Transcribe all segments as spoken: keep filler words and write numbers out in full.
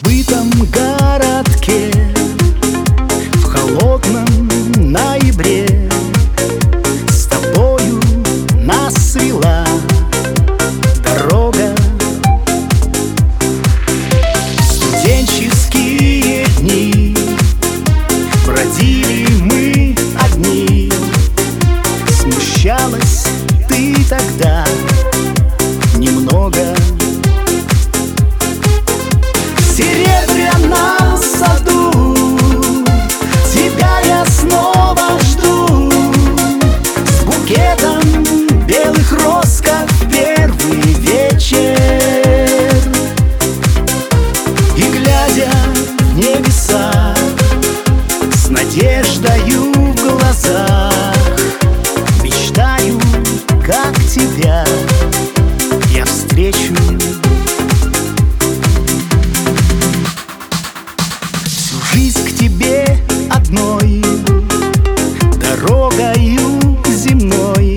забытом городке в холодном ноябре с тобою нас свела дорога. Студенческие дни бродили мы одни. Смущалась ты тогда немного. В серебряном саду тебя я снова жду, с букетом белых роз, как в первый вечер. И глядя в небеса с надеждою в глазах, мечтаю, как тебя я встречу. Всю жизнь к тебе одной дорогою земной,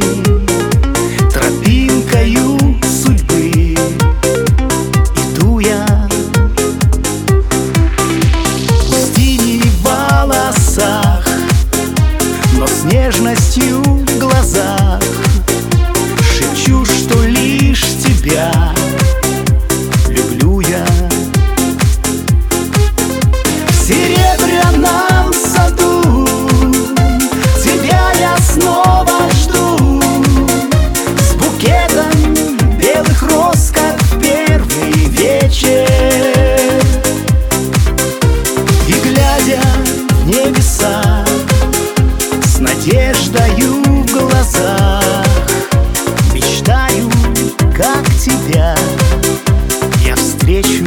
тропинкою судьбы иду я. Пустыни в волосах, но с нежностью в глазах шепчу, что лишь тебя люблю я. В серебряном саду тебя я снова жду, с букетом белых роз, как в первый вечер. И глядя в небеса с надеждою в глазах, мечтаю, как тебя я встречу.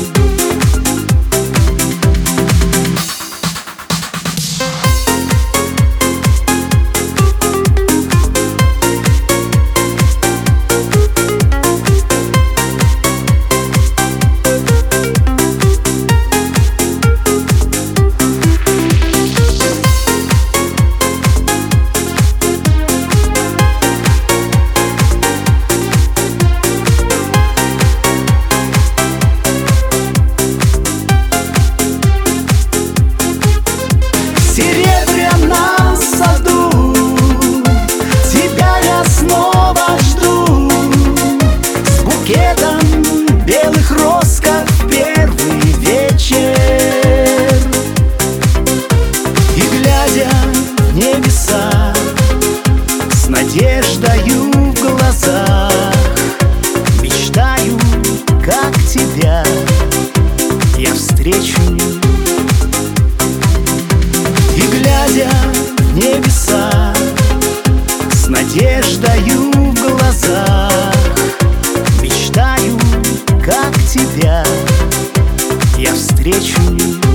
Белых роз, как в первый вечер. И глядя в небеса с надеждою в глазах, мечтаю, как тебя я встречу. И глядя в небеса с надеждою в глазах, мечтаю, как тебя я встречу.